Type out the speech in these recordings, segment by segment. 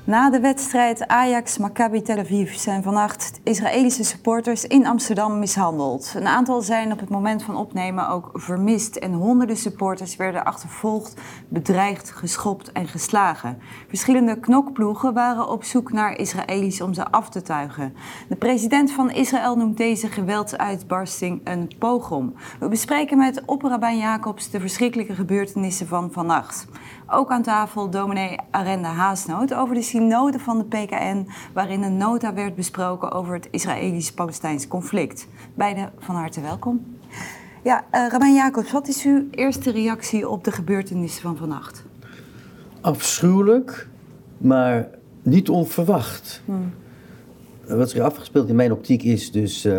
Na de wedstrijd Ajax-Maccabi Tel Aviv zijn vannacht Israëlische supporters in Amsterdam mishandeld. Een aantal zijn op het moment van opnemen ook vermist en honderden supporters werden achtervolgd, bedreigd, geschopt en geslagen. Verschillende knokploegen waren op zoek naar Israëli's om ze af te tuigen. De president van Israël noemt deze geweldsuitbarsting een pogrom. We bespreken met opperrabijn Jacobs de verschrikkelijke gebeurtenissen van vannacht. Ook aan tafel dominee Arenda Haasnoot over de synode van de PKN, waarin een nota werd besproken over het Israëlisch-Palestijns conflict. Beiden van harte welkom. Ja, rabbijn Jacobs, wat is uw eerste reactie op de gebeurtenissen van vannacht? Afschuwelijk, maar niet onverwacht. Wat zich afgespeeld in mijn optiek is dus,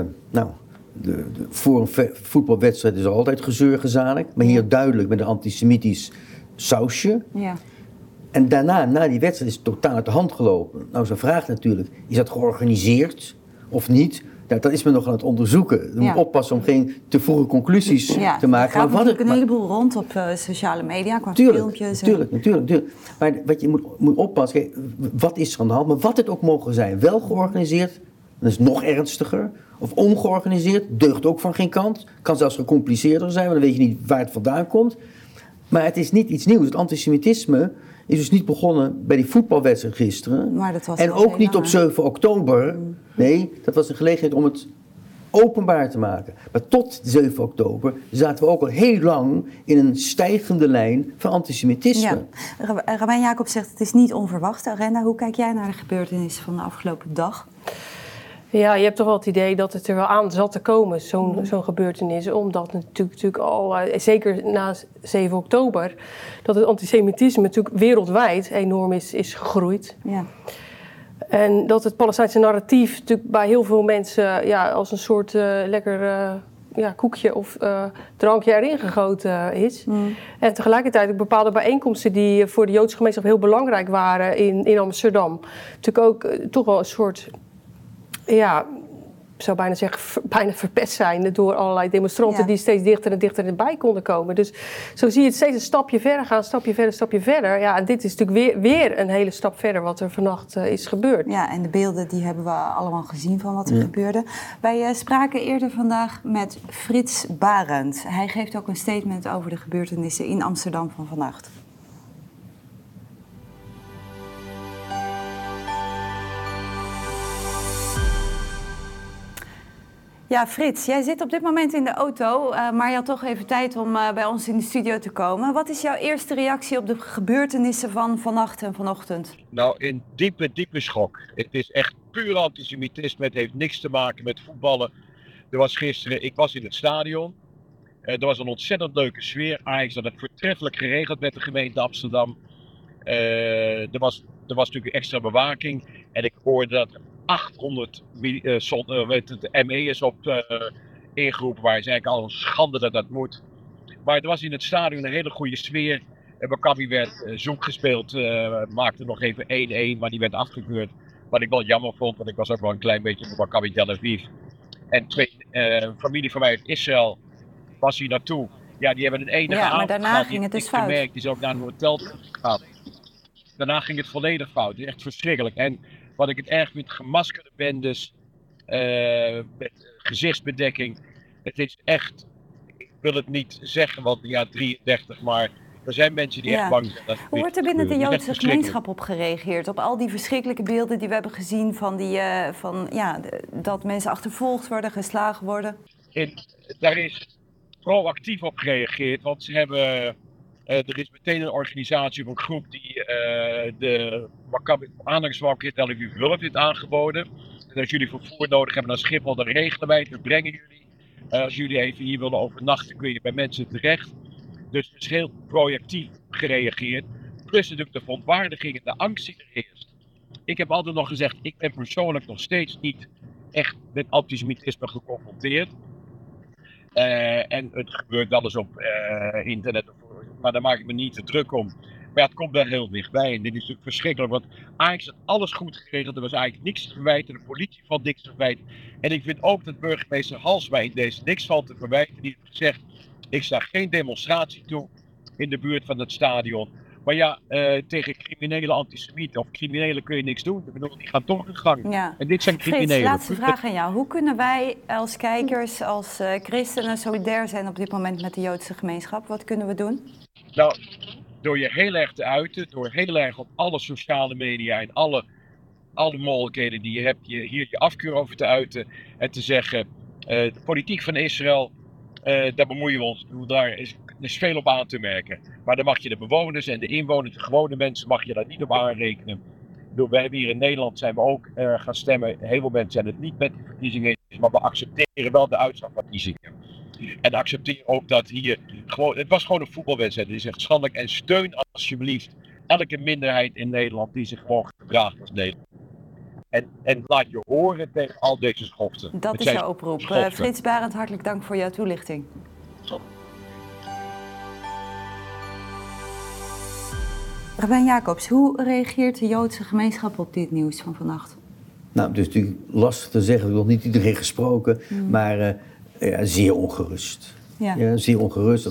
voor een voetbalwedstrijd is er altijd gezeur gezanik, maar hier duidelijk met een antisemitisch sausje. Ja. En daarna, na die wedstrijd, is het totaal uit de hand gelopen. Nou, zo'n vraag natuurlijk, is dat georganiseerd of niet? Nou, dat is men nog aan het onderzoeken. Je moet oppassen om geen te vroege conclusies te maken. Er gaat natuurlijk een heleboel rond op sociale media, qua filmpjes. Tuurlijk. Maar wat je moet oppassen, kijk, wat is er aan de hand? Maar wat het ook mogen zijn, wel georganiseerd, dat is nog ernstiger. Of ongeorganiseerd, deugt ook van geen kant. Kan zelfs gecompliceerder zijn, want dan weet je niet waar het vandaan komt. Maar het is niet iets nieuws. Het antisemitisme is dus niet begonnen bij die voetbalwedstrijd gisteren. Maar dat was en ook niet op 7 oktober. Nee, dat was een gelegenheid om het openbaar te maken. Maar tot 7 oktober zaten we ook al heel lang in een stijgende lijn van antisemitisme. Ja. Rabbijn Jacob zegt het is niet onverwacht. Arenda, hoe kijk jij naar de gebeurtenissen van de afgelopen dag? Ja, je hebt toch wel het idee dat het er wel aan zat te komen, zo'n gebeurtenis. Omdat natuurlijk al, zeker na 7 oktober, dat het antisemitisme natuurlijk wereldwijd enorm is gegroeid. Ja. En dat het Palestijnse narratief natuurlijk bij heel veel mensen als een soort lekker koekje of drankje erin gegoten is. En tegelijkertijd ook bepaalde bijeenkomsten die voor de Joodse gemeenschap heel belangrijk waren in Amsterdam. Natuurlijk ook toch wel een soort... Ja, ik zou bijna zeggen, bijna verpest zijn door allerlei demonstranten die steeds dichter en dichter erbij konden komen. Dus zo zie je het steeds een stapje verder gaan, stapje verder. Ja, en dit is natuurlijk weer een hele stap verder wat er vannacht is gebeurd. Ja, en de beelden die hebben we allemaal gezien van wat er gebeurde. Wij spraken eerder vandaag met Frits Barend. Hij geeft ook een statement over de gebeurtenissen in Amsterdam van vannacht. Ja, Frits, jij zit op dit moment in de auto, maar je had toch even tijd om bij ons in de studio te komen. Wat is jouw eerste reactie op de gebeurtenissen van vannacht en vanochtend? Nou, in diepe schok. Het is echt puur antisemitisme, het heeft niks te maken met voetballen. Er was gisteren, ik was in het stadion, er was een ontzettend leuke sfeer. Ajax had het voortreffelijk geregeld met de gemeente Amsterdam. Er was natuurlijk extra bewaking en ik hoorde dat 800 ME'ers op ingeroepen waren. Het is eigenlijk al een schande dat dat moet. Maar het was in het stadion een hele goede sfeer. Maccabi werd zoek gespeeld, maakte nog even 1-1, maar die werd afgekeurd. Wat ik wel jammer vond, want ik was ook wel een klein beetje voor Maccabi Tel Aviv. En familie van mij uit Israël was hier naartoe. Ja, die hebben een enige avond maar daarna ging het dus fout. Gemerkt, die is ook naar een hotel gegaan. Daarna ging het volledig fout. Het is echt verschrikkelijk. En wat ik het erg vind, gemaskerde bendes, met gezichtsbedekking. Het is echt, ik wil het niet zeggen, want 33, maar er zijn mensen die echt bang zijn. Hoe wordt er binnen de Joodse gemeenschap op gereageerd? Op al die verschrikkelijke beelden die we hebben gezien dat mensen achtervolgd worden, geslagen worden? Daar is proactief op gereageerd, want ze hebben... er is meteen een organisatie of een groep die de aanhangenswalk in Tel Aviv hulp heeft aangeboden. En als jullie vervoer nodig hebben naar Schiphol, dan regelen wij het, dan brengen jullie. Als jullie even hier willen overnachten, kun je bij mensen terecht. Dus het is heel proactief gereageerd. Plus natuurlijk de verontwaardiging en de angst die er heerst. Ik heb altijd nog gezegd, ik ben persoonlijk nog steeds niet echt met antisemitisme geconfronteerd. En het gebeurt wel eens op internet, maar daar maak ik me niet te druk om. Maar het komt wel heel dichtbij en dit is natuurlijk verschrikkelijk, want Ajax had alles goed geregeld, er was eigenlijk niks te verwijten, de politie valt niks te verwijten. En ik vind ook dat burgemeester Halsma in deze niks valt te verwijten, die heeft gezegd, ik sta geen demonstratie toe in de buurt van het stadion. Maar ja, tegen criminele antisemieten of criminelen kun je niks doen. Ik bedoel, die gaan toch hun gang. Ja. En dit zijn criminelen. Frits, laatste vraag aan jou. Hoe kunnen wij als kijkers, als christenen solidair zijn op dit moment met de Joodse gemeenschap? Wat kunnen we doen? Nou, door je heel erg te uiten, door heel erg op alle sociale media en alle mogelijkheden die je hebt, hier je afkeur over te uiten en te zeggen, de politiek van Israël, daar bemoeien we ons, daar is veel op aan te merken. Maar dan mag je de bewoners en de inwoners, de gewone mensen, mag je daar niet op aanrekenen. Wij hebben hier in Nederland zijn we ook gaan stemmen. Heel veel mensen zijn het niet met de verkiezingen eens, maar we accepteren wel de uitslag van verkiezingen. En accepteer ook dat hier gewoon, het was gewoon een voetbalwedstrijd. Het is echt schandelijk en steun alsjeblieft elke minderheid in Nederland die zich gewoon gedraagt als Nederland. En laat je horen tegen al deze schoften. Dat is jouw oproep. Frits Barend, hartelijk dank voor jouw toelichting. Rabijn Jacobs, hoe reageert de Joodse gemeenschap op dit nieuws van vannacht? Nou, het is natuurlijk lastig te zeggen, ik heb nog niet iedereen gesproken, maar zeer ongerust. Ja. Ja, zeer ongerust,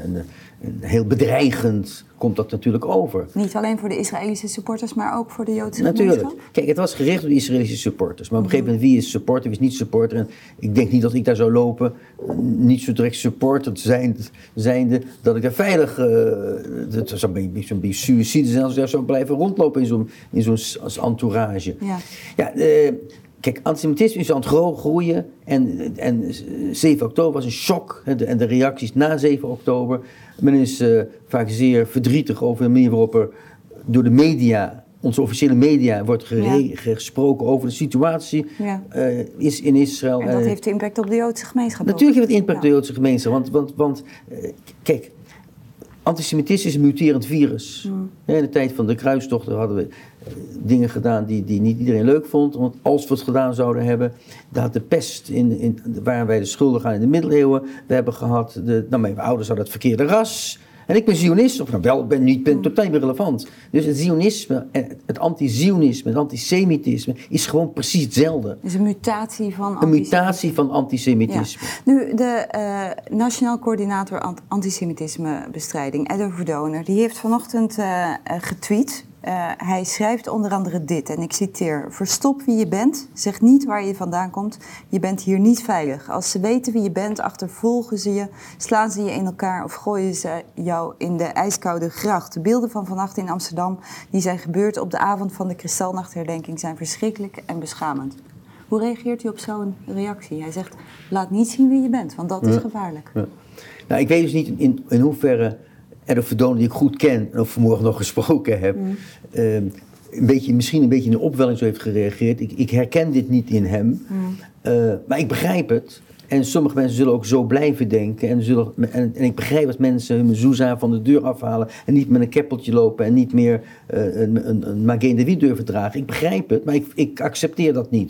heel bedreigend komt dat natuurlijk over. Niet alleen voor de Israëlische supporters, maar ook voor de Joodse Natuurlijk. gemeenschap? Kijk, het was gericht op de Israëlische supporters. Maar op een gegeven moment, wie is supporter, wie is niet supporter? En ik denk niet dat ik daar zou lopen, niet zo direct supporter zijnde, dat ik daar veilig, dat zou een beetje suïcide zijn als ik daar zou blijven rondlopen in zo'n entourage. Ja. Ja, kijk, antisemitisme is aan het groeien en 7 oktober was een shock. En de reacties na 7 oktober. Men is vaak zeer verdrietig over de manier waarop er door de media, onze officiële media, wordt gesproken over de situatie is in Israël. En dat heeft impact op de Joodse gemeenschap. Natuurlijk heeft het impact op de Joodse gemeenschap. Want kijk, antisemitisme is een muterend virus. In de tijd van de kruistochten hadden we dingen gedaan die niet iedereen leuk vond. Want als we het gedaan zouden hebben, dan had de pest, waren wij de schuldigen aan in de middeleeuwen. We hebben gehad, mijn ouders hadden het verkeerde ras. En ik ben Zionist, of nou wel, ik ben totaal irrelevant. Dus het Zionisme, het anti-Zionisme, het antisemitisme is gewoon precies hetzelfde. Het is een mutatie van een mutatie van antisemitisme. Ja. Nu, de Nationaal Coördinator Antisemitismebestrijding, Eddo Verdoner, die heeft vanochtend getweet. Hij schrijft onder andere dit, en ik citeer: "Verstop wie je bent, zeg niet waar je vandaan komt, je bent hier niet veilig. Als ze weten wie je bent, achtervolgen ze je, slaan ze je in elkaar of gooien ze jou in de ijskoude gracht. De beelden van vannacht in Amsterdam, die zijn gebeurd op de avond van de Kristallnachtherdenking, zijn verschrikkelijk en beschamend." Hoe reageert u op zo'n reactie? Hij zegt, laat niet zien wie je bent, want dat is gevaarlijk. Ja. Nou, ik weet dus niet in hoeverre Eddo Verdoner, die ik goed ken en ook vanmorgen nog gesproken heb, misschien een beetje in de opwelling zo heeft gereageerd. Ik herken dit niet in hem, maar ik begrijp het. En sommige mensen zullen ook zo blijven denken. En ik begrijp dat mensen hun mezouza van de deur afhalen en niet met een keppeltje lopen en niet meer een Magen David durven dragen. Ik begrijp het, maar ik accepteer dat niet.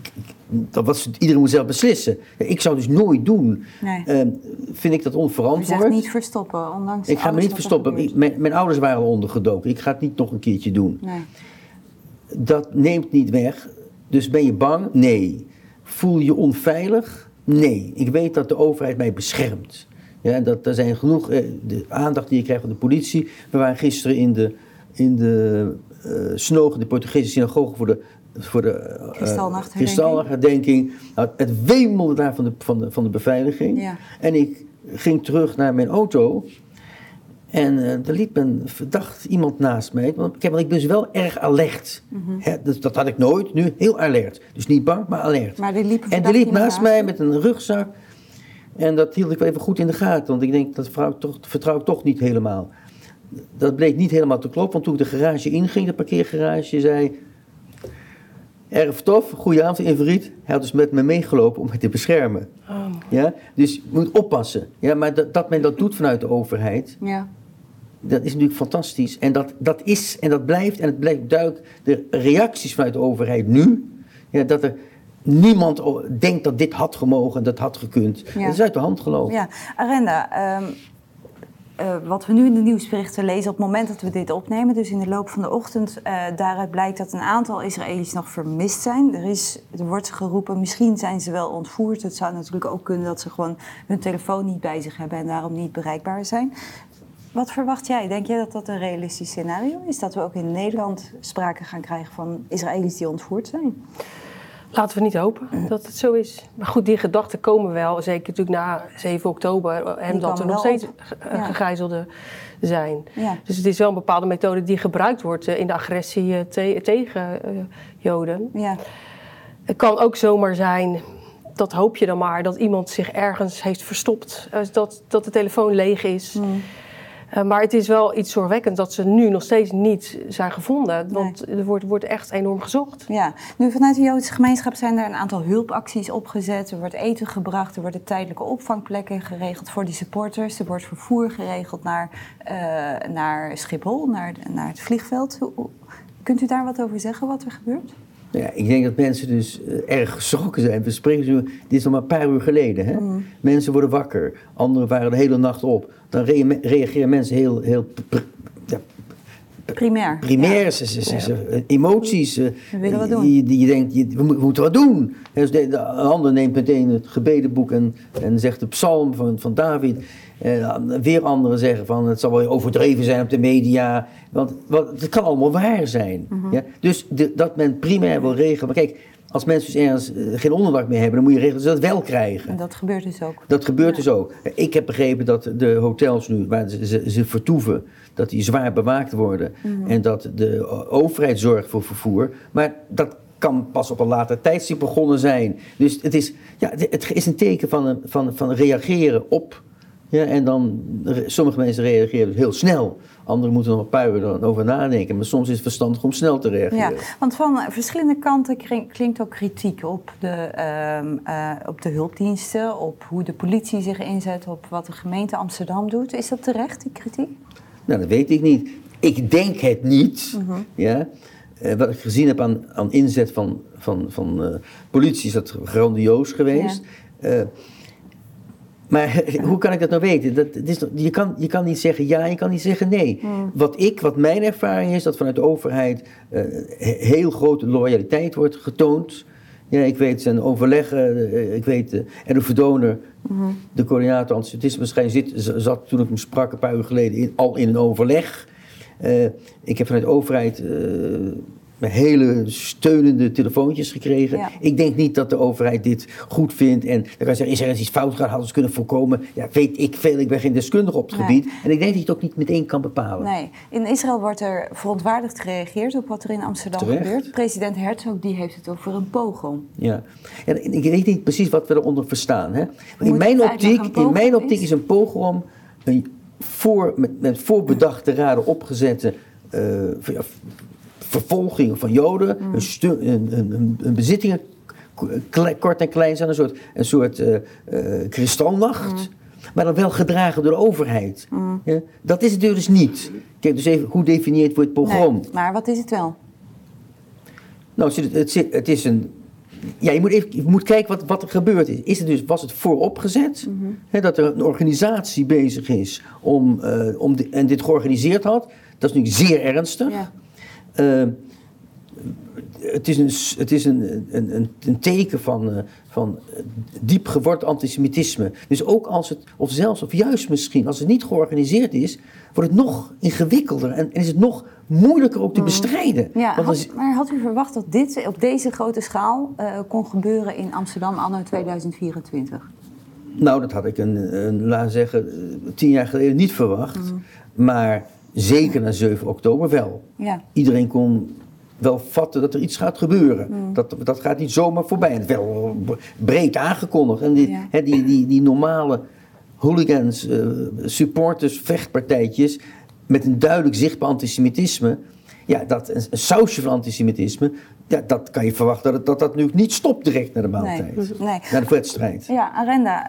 Iedereen moet zelf beslissen. Ik zou het dus nooit doen. Nee. Vind ik dat onverantwoord. Je zegt niet verstoppen, ondanks ik ga me niet verstoppen. Mijn ouders waren al ondergedoken. Ik ga het niet nog een keertje doen. Nee. Dat neemt niet weg. Dus ben je bang? Nee. Voel je onveilig? Nee. Ik weet dat de overheid mij beschermt. Ja, er zijn genoeg de aandacht die je krijgt van de politie. We waren gisteren in de Snoog, de Portugese synagoge voor de Kristallnachtherdenking. Nou, het wemelde daar van de beveiliging. Ja. En ik ging terug naar mijn auto. En er liep een verdacht iemand naast mij. Want ik ben dus wel erg alert. Dat had ik nooit. Nu heel alert. Dus niet bang, maar alert. Maar die liep naast mij met een rugzak. En dat hield ik wel even goed in de gaten. Want ik denk, dat vertrouw ik toch niet helemaal. Dat bleek niet helemaal te kloppen. Want toen ik de garage inging, de parkeergarage, zei... Erg tof, goedenavond Inveriet. Hij had dus met me meegelopen om me te beschermen. Oh. Ja? Dus je moet oppassen. Ja? Maar dat men dat doet vanuit de overheid, dat is natuurlijk fantastisch. En dat is en dat blijft, en het blijft duidelijk, de reacties vanuit de overheid nu, dat er niemand denkt dat dit had gemogen en dat had gekund. Ja. Dat is uit de hand gelopen. Ja, Arenda, wat we nu in de nieuwsberichten lezen op het moment dat we dit opnemen, dus in de loop van de ochtend, daaruit blijkt dat een aantal Israëli's nog vermist zijn. Er wordt geroepen, misschien zijn ze wel ontvoerd. Het zou natuurlijk ook kunnen dat ze gewoon hun telefoon niet bij zich hebben en daarom niet bereikbaar zijn. Wat verwacht jij? Denk jij dat dat een realistisch scenario is? Dat we ook in Nederland sprake gaan krijgen van Israëli's die ontvoerd zijn? Laten we niet hopen dat het zo is. Maar goed, die gedachten komen wel. Zeker natuurlijk na 7 oktober. En dat er nog steeds gegijzelden zijn. Ja. Dus het is wel een bepaalde methode die gebruikt wordt in de agressie tegen Joden. Ja. Het kan ook zomaar zijn, dat hoop je dan maar, dat iemand zich ergens heeft verstopt. Dat de telefoon leeg is. Maar het is wel iets zorgwekkend dat ze nu nog steeds niet zijn gevonden. Want er wordt echt enorm gezocht. Ja, nu vanuit de Joodse gemeenschap zijn er een aantal hulpacties opgezet. Er wordt eten gebracht, er worden tijdelijke opvangplekken geregeld voor die supporters. Er wordt vervoer geregeld naar Schiphol, naar het vliegveld. Kunt u daar wat over zeggen, wat er gebeurt? Ja, ik denk dat mensen dus erg geschrokken zijn. We spreken zo, dit is nog maar een paar uur geleden. Hè? Mensen worden wakker, anderen waren de hele nacht op. Dan reageren mensen heel primair. Emoties. We willen wat doen. Je denkt, we moeten wat doen. Dus de ander neemt meteen het gebedenboek en zegt de psalm van David. Weer anderen zeggen van het zal wel overdreven zijn op de media. Want het kan allemaal waar zijn. Ja? Dus dat men primair wil regelen. Maar kijk, als mensen dus ergens geen onderdak meer hebben, dan moet je regelen dat ze dat wel krijgen. En dat gebeurt dus ook. Dat gebeurt dus ook. Ik heb begrepen dat de hotels nu, waar ze vertoeven, dat die zwaar bewaakt worden. En dat de overheid zorgt voor vervoer. Maar dat kan pas op een later tijdstip begonnen zijn. Dus het is een teken van reageren op. Ja, en dan, sommige mensen reageren dus heel snel. Anderen moeten nog een paar uur over nadenken. Maar soms is het verstandig om snel te reageren. Ja, want van verschillende kanten klinkt ook kritiek op de hulpdiensten. Op hoe de politie zich inzet. Op wat de gemeente Amsterdam doet. Is dat terecht, die kritiek? Nou, dat weet ik niet. Ik denk het niet. Ja. Wat ik gezien heb aan inzet van politie is dat grandioos geweest. Ja. Maar hoe kan ik dat nou weten? Je kan niet zeggen ja, je kan niet zeggen nee. Wat mijn ervaring is, dat vanuit de overheid heel grote loyaliteit wordt getoond. Ja, ik weet zijn overleggen, ik weet Erno Verdoner, de coördinator antisemitisme, zat toen ik hem sprak een paar uur geleden al in een overleg. Ik heb vanuit de overheid hele steunende telefoontjes gekregen. Ja. Ik denk niet dat de overheid dit goed vindt. En dan kan je zeggen, is er iets fout gegaan, hadden ze kunnen voorkomen. Ja, weet ik veel, ik ben geen deskundige op het gebied. En ik denk dat je het ook niet meteen kan bepalen. Nee, in Israël wordt er verontwaardigd gereageerd op wat er in Amsterdam gebeurt. President Herzog die heeft het over een pogrom. Ja, en ik weet niet precies wat we eronder verstaan. Hè? In mijn optiek is een pogrom met voorbedachte raden opgezette vervolging van Joden, een bezittingen kort en klein zijn, een soort kristalnacht, maar dan wel gedragen door de overheid. Ja? Dat is het dus niet. Kijk, dus even, hoe definieert wordt pogrom? Nee, maar wat is het wel? Nou, het is een... Ja, je moet kijken wat er gebeurd is. Was het vooropgezet? Dat er een organisatie bezig is en dit georganiseerd had? Dat is natuurlijk zeer ernstig. Ja. Het is een teken van diep geworteld antisemitisme. Dus ook als het, of juist misschien, als het niet georganiseerd is, wordt het nog ingewikkelder en is het nog moeilijker ook te bestrijden. Ja, maar had u verwacht dat dit op deze grote schaal kon gebeuren in Amsterdam anno 2024? Nou, dat had ik laten we zeggen, 10 jaar geleden niet verwacht. Maar zeker na 7 oktober wel. Ja. Iedereen kon wel vatten dat er iets gaat gebeuren. Dat gaat niet zomaar voorbij. En wel breed aangekondigd. En die normale hooligans, supporters, vechtpartijtjes met een duidelijk zichtbaar antisemitisme. Ja, een sausje van antisemitisme. Ja, dat kan je verwachten dat nu niet stopt direct na de maaltijd. Nee. Na de wedstrijd. Ja, Arenda.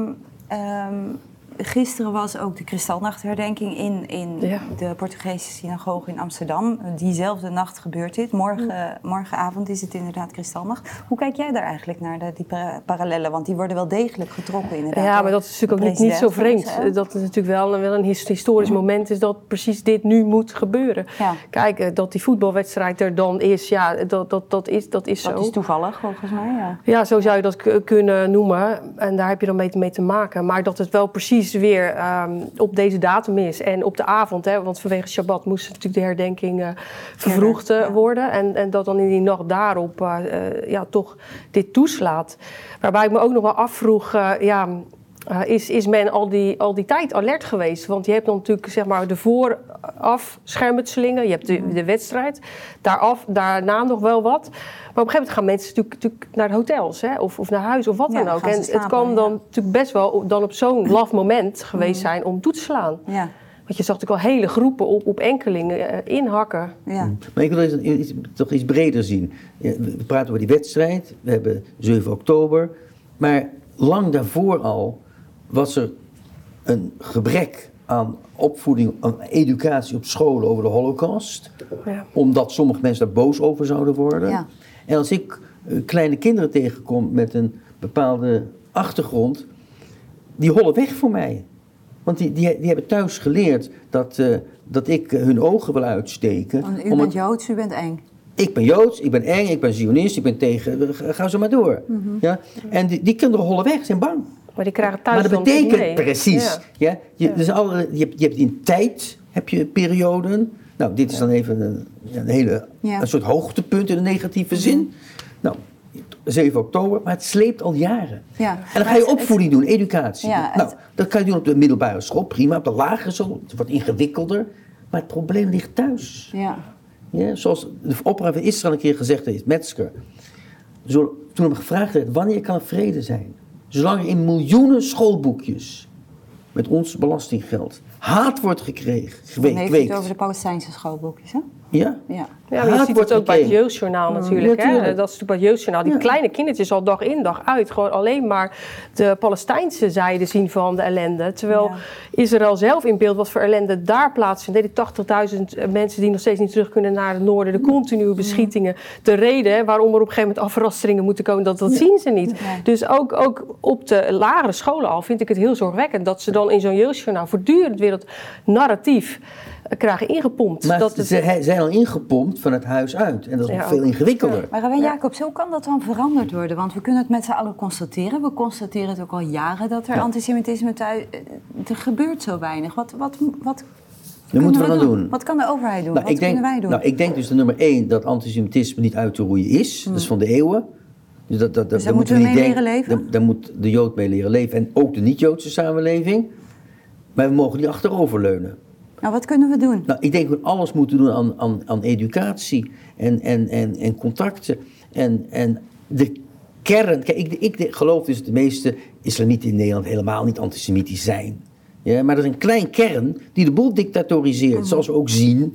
Gisteren was ook de Kristalnachtherdenking in de Portugese synagoge in Amsterdam. Diezelfde nacht gebeurt dit. Morgenavond is het inderdaad Kristalnacht. Hoe kijk jij daar eigenlijk naar, die parallellen? Want die worden wel degelijk getrokken inderdaad. Ja, maar dat is natuurlijk ook niet zo vreemd. Dat het natuurlijk wel een historisch moment is dat precies dit nu moet gebeuren. Ja. Kijk, dat die voetbalwedstrijd er dan is, ja, dat is zo. Dat is toevallig volgens mij, ja. Ja, zo zou je dat kunnen noemen. En daar heb je dan mee te maken. Maar dat het wel precies liefst weer op deze datum is en op de avond. Hè, want vanwege Shabbat moest natuurlijk de herdenking vervroegd worden. En dat dan in die nacht daarop toch dit toeslaat. Waarbij ik me ook nog wel afvroeg, is men al die tijd alert geweest? Want je hebt dan natuurlijk zeg maar de vooraf schermutselingen, je hebt de wedstrijd, daarna nog wel wat. Maar op een gegeven moment gaan mensen natuurlijk naar de hotels, hè, of naar huis of wat dan ook. En het kan dan natuurlijk best wel dan op zo'n laf moment geweest zijn om toe te slaan. Ja. Want je zag natuurlijk al hele groepen op enkelingen inhakken. Ja. Maar ik wil toch iets breder zien. We praten over die wedstrijd, we hebben 7 oktober, maar lang daarvoor al was er een gebrek aan opvoeding, aan educatie op scholen over de Holocaust. Ja. Omdat sommige mensen daar boos over zouden worden. Ja. En als ik kleine kinderen tegenkom met een bepaalde achtergrond, die hollen weg voor mij. Want die hebben thuis geleerd dat ik hun ogen wil uitsteken. Want u bent Joods, u bent eng. Ik ben Joods, ik ben eng, ik ben Zionist, ik ben tegen, ga zo maar door. Mm-hmm. Ja? En die kinderen hollen weg, zijn bang. Maar die krijgen thuis. Maar dat betekent precies. Ja. Je hebt in tijd heb je perioden. Nou, dit is dan even een soort hoogtepunt in een negatieve zin. Nou, 7 oktober, maar het sleept al jaren. Ja. En dan ga je opvoeding doen, educatie. Ja, nou, dat kan je doen op de middelbare school, prima. Op de lagere school, het wordt ingewikkelder. Maar het probleem ligt thuis. Ja. Ja, zoals de opera van Israël een keer gezegd heeft, Metzger. Toen hem gevraagd werd, wanneer kan er vrede zijn? Zolang er in miljoenen schoolboekjes, met ons belastinggeld, haat wordt gekweekt. Dan heeft het over de Palestijnse schoolboekjes, hè? Ja. Maar je ziet het ook bij het Jeugdjournaal natuurlijk. Hè? Dat is natuurlijk bij het Jeugdjournaal. Die kleine kindertjes al dag in dag uit gewoon alleen maar de Palestijnse zijde zien van de ellende. Terwijl Israël zelf in beeld wat voor ellende daar plaatsvindt. Die 80.000 mensen die nog steeds niet terug kunnen naar het noorden. De continue beschietingen. De reden waarom er op een gegeven moment afrasteringen moeten komen, dat zien ze niet. Ja. Dus ook op de lagere scholen al vind ik het heel zorgwekkend dat ze dan in zo'n Jeugdjournaal voortdurend weer dat narratief krijgen ingepompt. Maar ze zijn al ingepompt van het huis uit. En dat is nog veel ingewikkelder. Ja. Maar Rabijn Jacobs, hoe kan dat dan veranderd worden? Want we kunnen het met z'n allen constateren. We constateren het ook al jaren dat er antisemitisme thuis. Er gebeurt zo weinig. Wat moeten we dan doen? Wat kan de overheid doen? Wat kunnen wij doen? Nou, ik denk dus dat nummer 1 dat antisemitisme niet uit te roeien is. Dat is van de eeuwen. Dus daar moeten we mee leren leven? Daar moet de Jood mee leren leven. En ook de niet-Joodse samenleving. Maar we mogen niet achteroverleunen. Nou, wat kunnen we doen? Nou, ik denk dat we alles moeten doen aan educatie en contacten. En de kern... Kijk, ik geloof dus dat de meeste islamieten in Nederland helemaal niet antisemitisch zijn. Ja, maar er is een klein kern die de boel dictatoriseert. Zoals we ook zien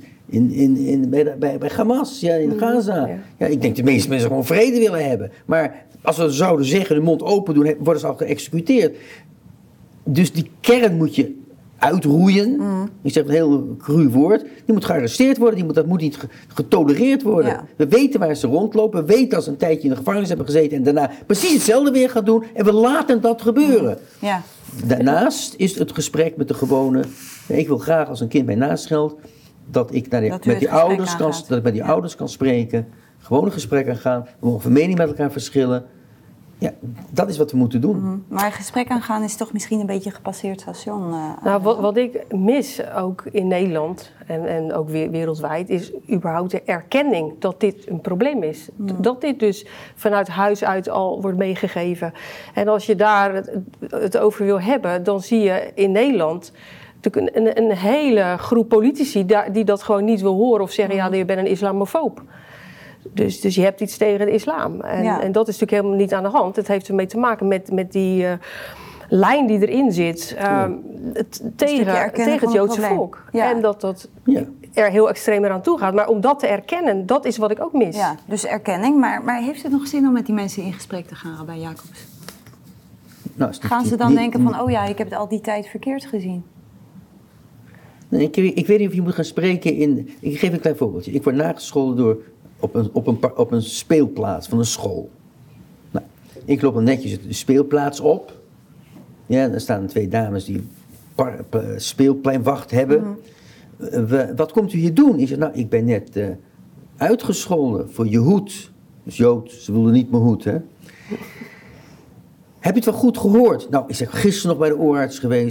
bij Hamas, in Gaza. Ja, ik denk dat de meeste mensen gewoon vrede willen hebben. Maar als we zouden zeggen, de mond open doen, worden ze al geëxecuteerd. Dus die kern moet je uitroeien. Ik zeg een heel cru woord. Die moet gearresteerd worden, dat moet niet getolereerd worden. Ja. We weten waar ze rondlopen, we weten dat ze een tijdje in de gevangenis hebben gezeten en daarna precies hetzelfde weer gaan doen en we laten dat gebeuren. Ja. Daarnaast is het gesprek met de gewone. Ik wil graag als een kind mij nascheldt dat ik met die ouders kan spreken, gewoon een gesprek aangaan, we mogen van mening met elkaar verschillen. Ja, dat is wat we moeten doen. Maar gesprek aangaan is toch misschien een beetje een gepasseerd station? Wat ik mis ook in Nederland en ook wereldwijd is überhaupt de erkenning dat dit een probleem is. Dat dit dus vanuit huis uit al wordt meegegeven. En als je daar het over wil hebben, dan zie je in Nederland natuurlijk een hele groep politici die dat gewoon niet wil horen of zeggen, ja, je bent een islamofoob. Dus je hebt iets tegen de islam. En dat is natuurlijk helemaal niet aan de hand. Het heeft ermee te maken met die lijn die erin zit tegen het Joodse volk. Ja. En dat er heel extreem eraan toe gaat. Maar om dat te erkennen, dat is wat ik ook mis. Ja, dus erkenning. Maar heeft het nog zin om met die mensen in gesprek te gaan, Rabijn Jacobs? Nou, gaan ze dan denken van, ik heb het al die tijd verkeerd gezien? Nee, ik weet niet of je moet gaan spreken in... Ik geef een klein voorbeeldje. Ik word nagescholden op een speelplaats van een school. Nou, ik loop dan netjes de speelplaats op. Ja, daar staan 2 dames die speelpleinwacht hebben. Wat komt u hier doen? Ik zeg, ik ben net uitgescholden voor Jehoed. Dus Jood, ze wilden niet mijn hoed, hè. Heb je het wel goed gehoord? Nou, ik zeg, gisteren nog bij de oorarts geweest.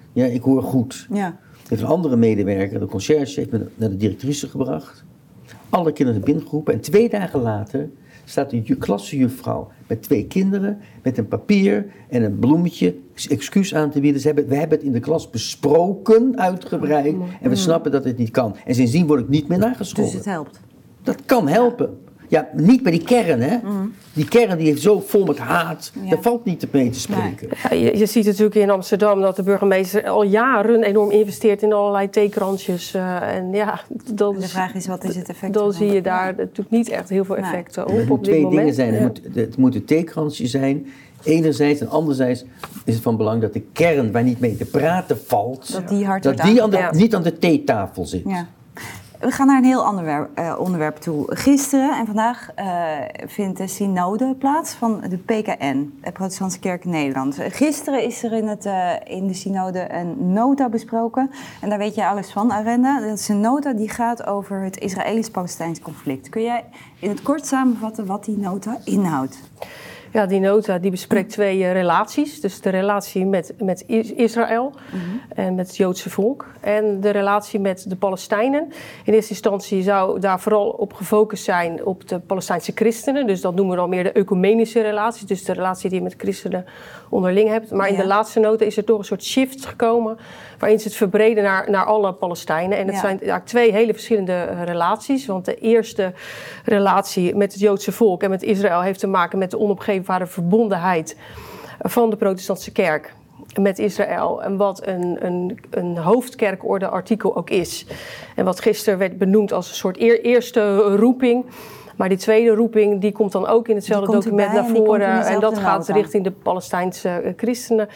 Ja, ik hoor goed. Ja. Heeft een andere medewerker, de conciërge, heeft me naar de directrice gebracht. Alle kinderen binnengeroepen. En 2 dagen later staat een klassenjuffrouw met 2 kinderen, met een papier en een bloemetje, excuus aan te bieden. We hebben het in de klas besproken, uitgebreid, en we snappen dat het niet kan. En sindsdien word ik niet meer nagescholden. Dus het helpt. Dat kan helpen. Ja, niet bij die kern, hè. Die kern die heeft zo vol met haat, daar valt niet mee te spreken. Ja, je ziet natuurlijk in Amsterdam dat de burgemeester al jaren enorm investeert in allerlei theekrantjes. En ja, De vraag is, wat is het effect? Dan zie je daar natuurlijk niet echt heel veel effecten op. Het moet op dit 2 moment. dingen zijn. Het moet een theekransje zijn. Enerzijds en anderzijds is het van belang dat de kern waar niet mee te praten valt, Dat die hard dat wordt die niet aan de theetafel zit. Ja. We gaan naar een heel ander onderwerp toe. Gisteren en vandaag vindt de synode plaats van de PKN, de Protestantse Kerk in Nederland. Gisteren is er in de synode een nota besproken. En daar weet jij alles van, Arenda. Dat is een nota die gaat over het Israëlisch-Palestijns conflict. Kun jij in het kort samenvatten wat die nota inhoudt? Ja, die nota die bespreekt 2 relaties. Dus de relatie met Israël en met het Joodse volk. En de relatie met de Palestijnen. In eerste instantie zou daar vooral op gefocust zijn op de Palestijnse christenen. Dus dat noemen we dan meer de ecumenische relatie. Dus de relatie die je met christenen onderling hebt. Maar in de laatste nota is er toch een soort shift gekomen, waarin ze het verbreden naar alle Palestijnen. En het zijn eigenlijk 2 hele verschillende relaties. Want de eerste relatie met het Joodse volk en met Israël heeft te maken met de onopgeefbare verbondenheid van de protestantse kerk met Israël. En wat een hoofdkerkorde-artikel ook is. En wat gisteren werd benoemd als een soort eerste roeping. Maar die tweede roeping die komt dan ook in hetzelfde document naar voren. En dat gaat richting de Palestijnse christenen.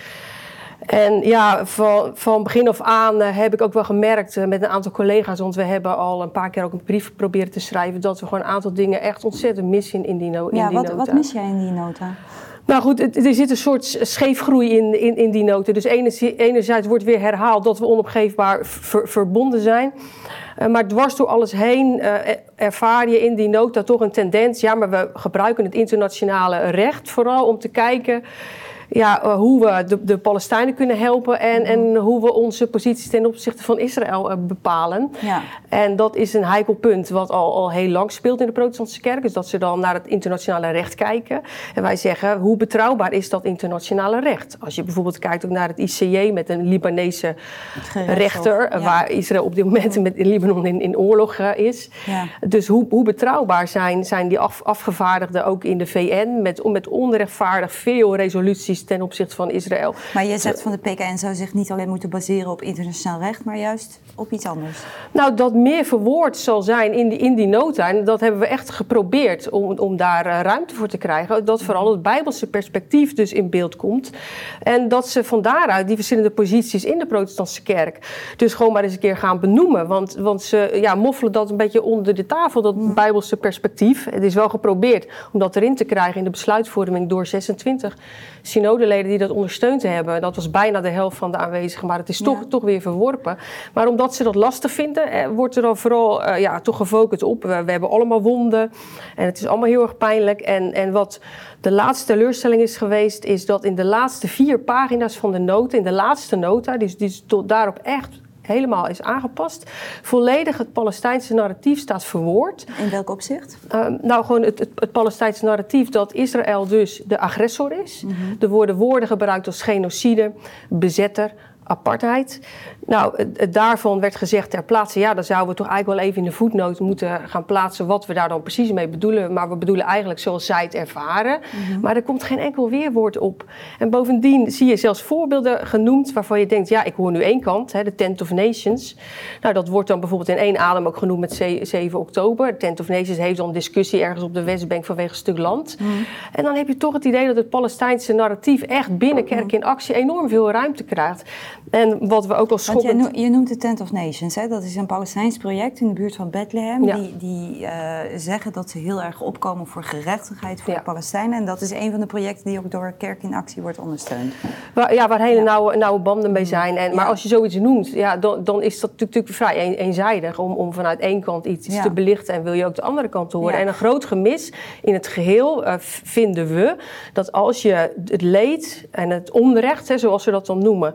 En ja, van begin af aan heb ik ook wel gemerkt met een aantal collega's, want we hebben al een paar keer ook een brief proberen te schrijven, dat we gewoon een aantal dingen echt ontzettend missen in die nota. Wat mis jij in die nota? Nou goed, er zit een soort scheefgroei in die nota. Dus enerzijds wordt weer herhaald dat we onopgeefbaar verbonden zijn. Maar dwars door alles heen ervaar je in die nota toch een tendens. Ja, maar we gebruiken het internationale recht vooral om te kijken hoe we de Palestijnen kunnen helpen en hoe we onze posities ten opzichte van Israël bepalen. Ja. En dat is een heikel punt wat al heel lang speelt in de protestantse kerk. Dus dat ze dan naar het internationale recht kijken. En wij zeggen, hoe betrouwbaar is dat internationale recht? Als je bijvoorbeeld kijkt ook naar het ICJ met een Libanese rechter, waar Israël op dit moment in Libanon in oorlog is. Ja. Dus hoe betrouwbaar zijn die afgevaardigden ook in de VN met onrechtvaardig veel resoluties ten opzichte van Israël. Maar je zegt van de PKN zou zich niet alleen moeten baseren op internationaal recht, maar juist op iets anders. Nou, dat meer verwoord zal zijn in die nota. En dat hebben we echt geprobeerd om daar ruimte voor te krijgen. Dat vooral het Bijbelse perspectief dus in beeld komt. En dat ze van daaruit die verschillende posities in de protestantse kerk dus gewoon maar eens een keer gaan benoemen. Want ze moffelen dat een beetje onder de tafel, dat Bijbelse perspectief. Het is wel geprobeerd om dat erin te krijgen in de besluitvorming door 26 synodeleden die dat ondersteund hebben. Dat was bijna de helft van de aanwezigen, maar het is toch weer verworpen. Maar omdat ze dat lastig vinden, wordt er dan vooral toch gefocust op. We hebben allemaal wonden en het is allemaal heel erg pijnlijk. En wat de laatste teleurstelling is geweest, is dat in de laatste 4 pagina's van de nota, in de laatste nota, die tot daarop echt helemaal is aangepast, volledig het Palestijnse narratief staat verwoord. In welk opzicht? Nou, gewoon het Palestijnse narratief dat Israël dus de agressor is. Er worden woorden gebruikt als genocide, bezetter, apartheid. Nou, daarvan werd gezegd ter plaatse, dan zouden we toch eigenlijk wel even in de voetnoot moeten gaan plaatsen wat we daar dan precies mee bedoelen. Maar we bedoelen eigenlijk zoals zij het ervaren. Maar er komt geen enkel weerwoord op. En bovendien zie je zelfs voorbeelden genoemd waarvan je denkt, ik hoor nu één kant, de Tent of Nations. Nou, dat wordt dan bijvoorbeeld in één adem ook genoemd met 7 oktober. De Tent of Nations heeft dan een discussie ergens op de Westbank vanwege een stuk land. En dan heb je toch het idee dat het Palestijnse narratief echt binnen Kerk in Actie enorm veel ruimte krijgt. En wat we ook als Want je noemt de Tent of Nations, hè? Dat is een Palestijns project in de buurt van Bethlehem. Ja. Die zeggen dat ze heel erg opkomen voor gerechtigheid voor de Palestijnen. En dat is een van de projecten die ook door Kerk in Actie wordt ondersteund. Waar hele nauwe banden mee zijn. Maar als je zoiets noemt, dan is dat natuurlijk vrij eenzijdig om vanuit één kant iets te belichten en wil je ook de andere kant horen. En een groot gemis in het geheel vinden we dat als je het leed en het onrecht, zoals we dat dan noemen, van de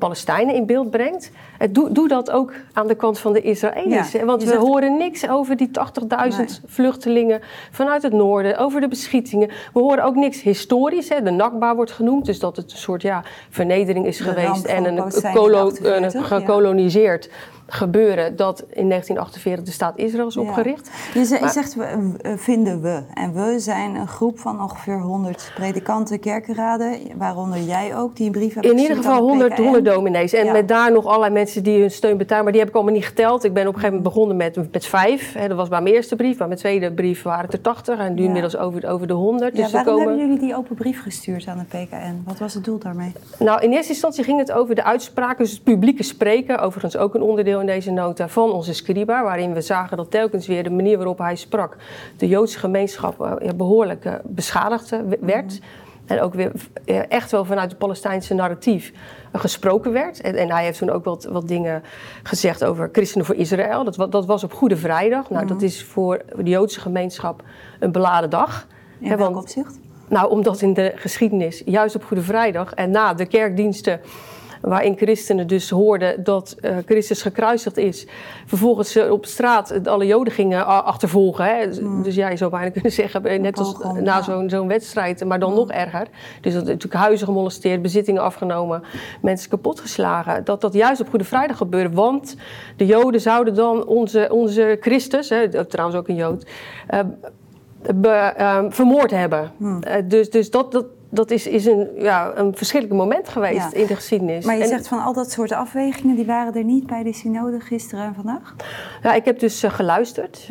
Palestijnen in beeld brengt. Doe dat ook aan de kant van de Israëli's. Ja, want we horen niks over die 80.000 vluchtelingen vanuit het noorden, over de beschietingen. We horen ook niks historisch. Hè. De Nakba wordt genoemd, dus dat het een soort vernedering is geweest en een gekoloniseerd gebeuren dat in 1948 de staat Israël is opgericht. Je zegt, vinden we. En we zijn een groep van ongeveer 100 predikanten, kerkenraden, waaronder jij ook, die een brief hebben in ieder geval 100 dominees. En met daar nog allerlei mensen die hun steun betalen. Maar die heb ik allemaal niet geteld. Ik ben op een gegeven moment begonnen met 5. Dat was bij mijn eerste brief. Bij mijn tweede brief waren het er 80. En nu inmiddels over de 100. Ja, dus waarom hebben jullie die open brief gestuurd aan de PKN? Wat was het doel daarmee? Nou, in eerste instantie ging het over de uitspraken. Dus het publieke spreken. Overigens ook een onderdeel in deze nota van onze scriba. Waarin we zagen dat telkens weer de manier waarop hij sprak de Joodse gemeenschap behoorlijk beschadigd werd. En ook weer echt wel vanuit het Palestijnse narratief gesproken werd. En hij heeft toen ook wat dingen gezegd over Christenen voor Israël. Dat was op Goede Vrijdag. Nou, dat is voor de Joodse gemeenschap een beladen dag. In welk opzicht? Nou, omdat in de geschiedenis, juist op Goede Vrijdag en na de kerkdiensten, waarin christenen dus hoorden dat Christus gekruisigd is, vervolgens op straat alle Joden gingen achtervolgen. Hè. Dus je zou bijna kunnen zeggen, net als na zo'n wedstrijd, maar dan nog erger. Dus dat natuurlijk huizen gemolesteerd, bezittingen afgenomen, mensen kapotgeslagen. Dat juist op Goede Vrijdag gebeurde, want de Joden zouden dan onze Christus, trouwens ook een Jood, vermoord hebben. Dus dat is een verschrikkelijk moment geweest in de geschiedenis. Maar je zegt van al dat soort afwegingen, die waren er niet bij de synode gisteren en vandaag? Ja, ik heb dus geluisterd.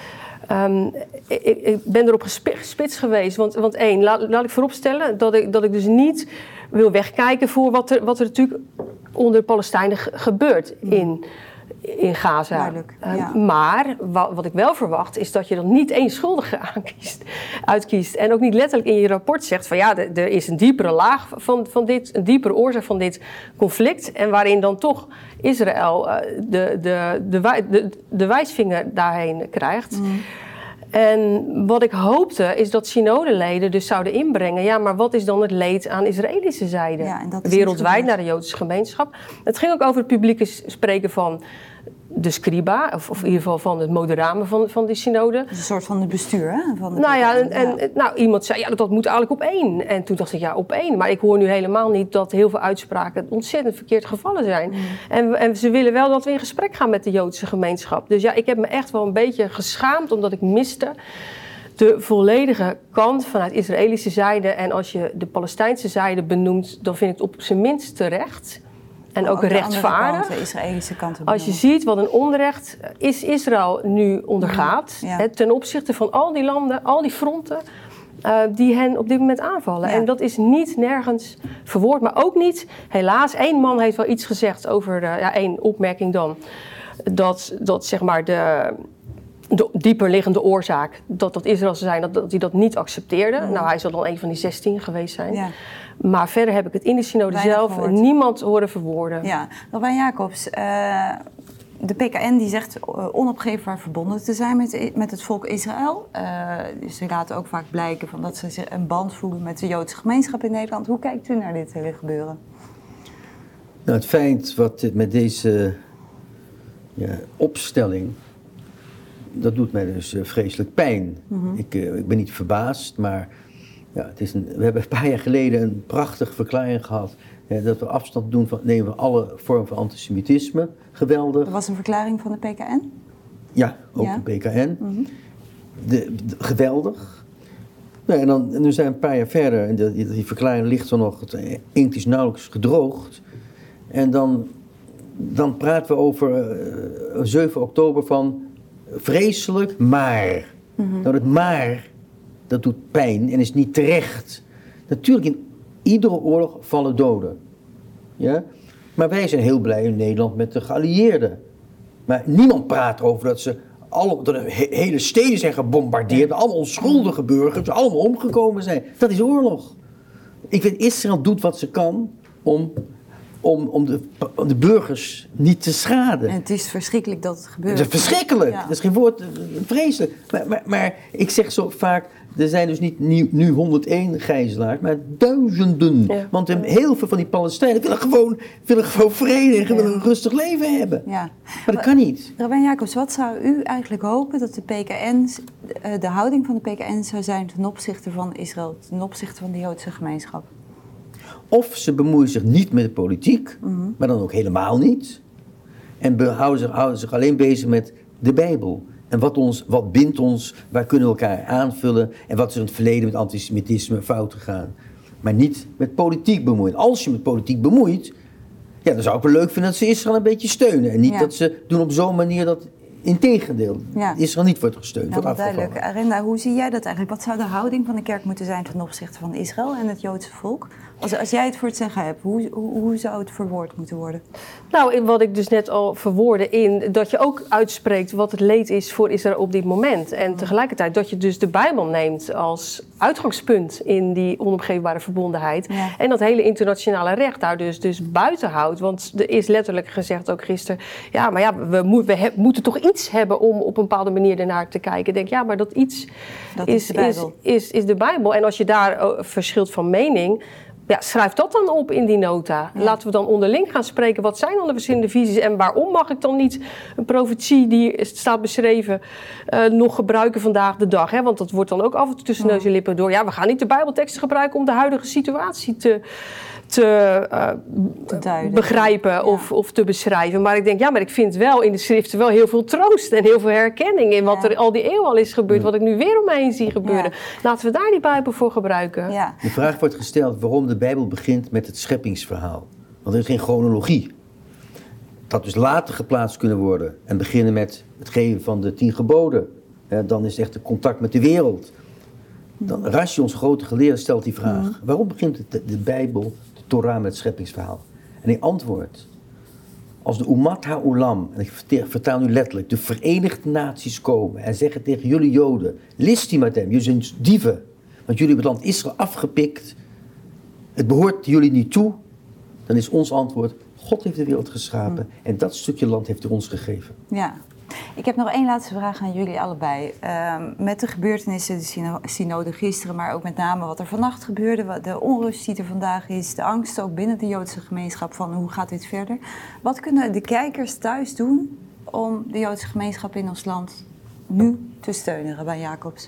Ik ben erop gespitst geweest. Want één, laat ik vooropstellen dat ik dus niet wil wegkijken voor wat er natuurlijk onder de Palestijnen gebeurt in Gaza. Maar wat ik wel verwacht is dat je dan niet één schuldige uitkiest. En ook niet letterlijk in je rapport zegt van er is een diepere laag van dit, een diepere oorzaak van dit conflict. En waarin dan toch Israël de wijsvinger daarheen krijgt. En wat ik hoopte is dat synodeleden dus zouden inbrengen, maar wat is dan het leed aan Israëlische zijde? Wereldwijd naar de Joodse gemeenschap. Het ging ook over het publieke spreken van de scriba, of in ieder geval van het moderamen van die synode. Een soort van het bestuur, hè? Van iemand zei, dat moet eigenlijk op 1. En toen dacht ik, op 1. Maar ik hoor nu helemaal niet dat heel veel uitspraken ontzettend verkeerd gevallen zijn. En ze willen wel dat we in gesprek gaan met de Joodse gemeenschap. Dus ik heb me echt wel een beetje geschaamd, omdat ik miste de volledige kant vanuit Israëlische zijde. En als je de Palestijnse zijde benoemt, dan vind ik het op zijn minst terecht. En ook rechtvaardig. De Israëlische kant als je ziet wat een onrecht Israël nu ondergaat, ten opzichte van al die landen, al die fronten die hen op dit moment aanvallen. En dat is niet nergens verwoord, maar ook niet, helaas, 1 man heeft wel iets gezegd over, 1 opmerking dan, dat zeg maar de dieperliggende oorzaak, dat Israël zou zijn, dat hij dat niet accepteerde. Nou, hij zal dan een van die 16 geweest zijn. Ja. Maar verder heb ik het in de synode zelf niemand horen verwoorden. Ja, Robijn Jacobs, de PKN die zegt onopgeefbaar verbonden te zijn met het volk Israël. Ze laten ook vaak blijken van dat ze een band voelen met de Joodse gemeenschap in Nederland. Hoe kijkt u naar dit hele gebeuren? Nou, het feit wat met deze opstelling, dat doet mij dus vreselijk pijn. Ik ben niet verbaasd, maar we hebben een paar jaar geleden een prachtige verklaring gehad. Dat we afstand nemen van alle vormen van antisemitisme. Geweldig. Dat was een verklaring van de PKN? Ja, ook de PKN. Geweldig. En nu zijn we een paar jaar verder en die verklaring ligt er nog. Het inkt is nauwelijks gedroogd. En dan praten we over 7 oktober van vreselijk, maar. Nou, het maar, dat doet pijn en is niet terecht. Natuurlijk, in iedere oorlog vallen doden. Ja? Maar wij zijn heel blij in Nederland met de geallieerden. Maar niemand praat over dat de hele steden zijn gebombardeerd, allemaal onschuldige burgers, allemaal omgekomen zijn. Dat is oorlog. Ik vind, Israël doet wat ze kan om de burgers niet te schaden. En het is verschrikkelijk dat het gebeurt. Het is verschrikkelijk. Ja. Dat is geen woord, vreselijk. Maar ik zeg zo vaak, er zijn dus niet nu 101 gijzelaars, maar duizenden. Ja. Want heel veel van die Palestijnen willen gewoon vrede en willen een rustig leven hebben. Ja. Maar dat kan niet. Rabijn Jacobs, wat zou u eigenlijk hopen dat de houding van de PKN zou zijn ten opzichte van Israël, ten opzichte van de Joodse gemeenschap? Of ze bemoeien zich niet met de politiek, maar dan ook helemaal niet. En houden zich alleen bezig met de Bijbel. En wat bindt ons, waar kunnen we elkaar aanvullen en wat is in het verleden met antisemitisme fout gegaan. Maar niet met politiek bemoeien. Als je met politiek bemoeit, ja, dan zou ik wel leuk vinden dat ze Israël een beetje steunen. En niet dat ze doen op zo'n manier dat integendeel Israël niet wordt gesteund, wordt afgevallen. Duidelijk. Arenda, hoe zie jij dat eigenlijk? Wat zou de houding van de kerk moeten zijn ten opzichte van Israël en het Joodse volk? Als jij het voor het zeggen hebt, hoe zou het verwoord moeten worden? Nou, in wat ik dus net al verwoordde in dat je ook uitspreekt wat het leed is voor Israël op dit moment. En tegelijkertijd dat je dus de Bijbel neemt als uitgangspunt in die onomgeefbare verbondenheid. Ja. En dat hele internationale recht daar dus buiten houdt. Want er is letterlijk gezegd ook gisteren, we moeten toch iets hebben om op een bepaalde manier ernaar te kijken. Ik denk, ja, maar dat iets is de Bijbel. En als je daar verschilt van mening, ja, schrijf dat dan op in die nota. Ja. Laten we dan onderling gaan spreken. Wat zijn dan de verschillende visies? En waarom mag ik dan niet een profetie die staat beschreven nog gebruiken vandaag de dag? Hè? Want dat wordt dan ook af en toe tussen neus en lippen door. Ja, we gaan niet de Bijbelteksten gebruiken om de huidige situatie te begrijpen of te beschrijven. Maar ik denk, maar ik vind wel in de schriften wel heel veel troost en heel veel herkenning in wat er al die eeuw al is gebeurd, wat ik nu weer om mij heen zie gebeuren. Laten we daar die Bijbel voor gebruiken. Ja. De vraag wordt gesteld waarom de Bijbel begint met het scheppingsverhaal. Want er is geen chronologie. Dat had dus later geplaatst kunnen worden en beginnen met het geven van de 10 geboden. Dan is het echt een contact met de wereld. Dan Rashi, onze grote geleerde, stelt die vraag. Waarom begint de Bijbel, de Torah, met het scheppingsverhaal? En hij antwoordt. Als de Umat ha'olam, en ik vertaal nu letterlijk, de Verenigde Naties komen en zeggen tegen jullie Joden, listimatem, jullie zijn dieven, want jullie hebben het land Israël afgepikt, het behoort jullie niet toe, dan is ons antwoord, God heeft de wereld geschapen en dat stukje land heeft hij ons gegeven. Ja. Ik heb nog één laatste vraag aan jullie allebei. Met de gebeurtenissen, de synode gisteren, maar ook met name wat er vannacht gebeurde, de onrust die er vandaag is, de angst ook binnen de Joodse gemeenschap van hoe gaat dit verder. Wat kunnen de kijkers thuis doen om de Joodse gemeenschap in ons land nu te steunen, Rabijn Jacobs?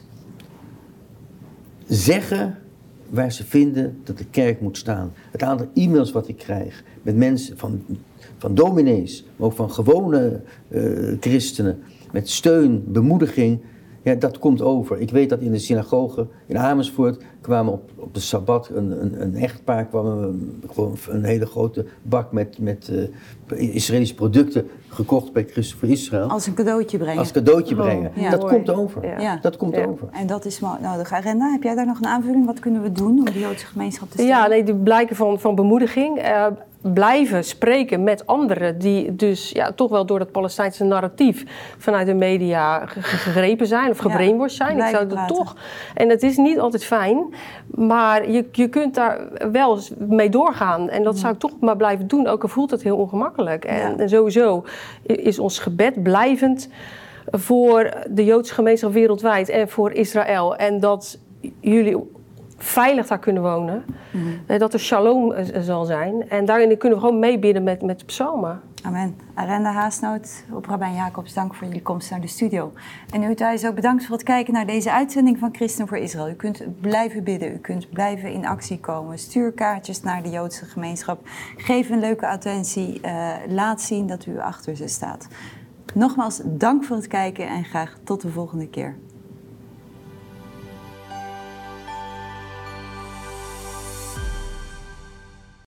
Zeggen waar ze vinden dat de kerk moet staan. Het aantal e-mails wat ik krijg met mensen van dominees, maar ook van gewone christenen, met steun, bemoediging, ja, dat komt over. Ik weet dat in de synagoge in Amersfoort kwamen op de Sabbat een echtpaar, gewoon een hele grote bak met Israëlische producten gekocht bij Christen voor Israël. Als een cadeautje brengen. Als cadeautje brengen. Ja. Dat komt over. Ja. Dat komt over. En dat is nodig. Arenda, heb jij daar nog een aanvulling? Wat kunnen we doen om de Joodse gemeenschap te steunen? Ja, nee, de blijken van bemoediging. Blijven spreken met anderen die dus toch wel door dat Palestijnse narratief vanuit de media gegrepen zijn of gebrainwashed zijn. Ik zou dat toch. En het is niet altijd fijn, maar je kunt daar wel mee doorgaan. En dat zou ik toch maar blijven doen, ook al voelt het heel ongemakkelijk. En sowieso is ons gebed blijvend voor de Joodse gemeenschap wereldwijd en voor Israël. En dat jullie veilig daar kunnen wonen. Dat er shalom zal zijn. En daarin kunnen we gewoon meebidden met de psalmen. Amen. Arenda Haasnoot, op Rabijn Jacobs, dank voor jullie komst naar de studio. En u thuis ook bedankt voor het kijken naar deze uitzending van Christen voor Israël. U kunt blijven bidden, u kunt blijven in actie komen. Stuur kaartjes naar de Joodse gemeenschap. Geef een leuke attentie. Laat zien dat u achter ze staat. Nogmaals, dank voor het kijken en graag tot de volgende keer.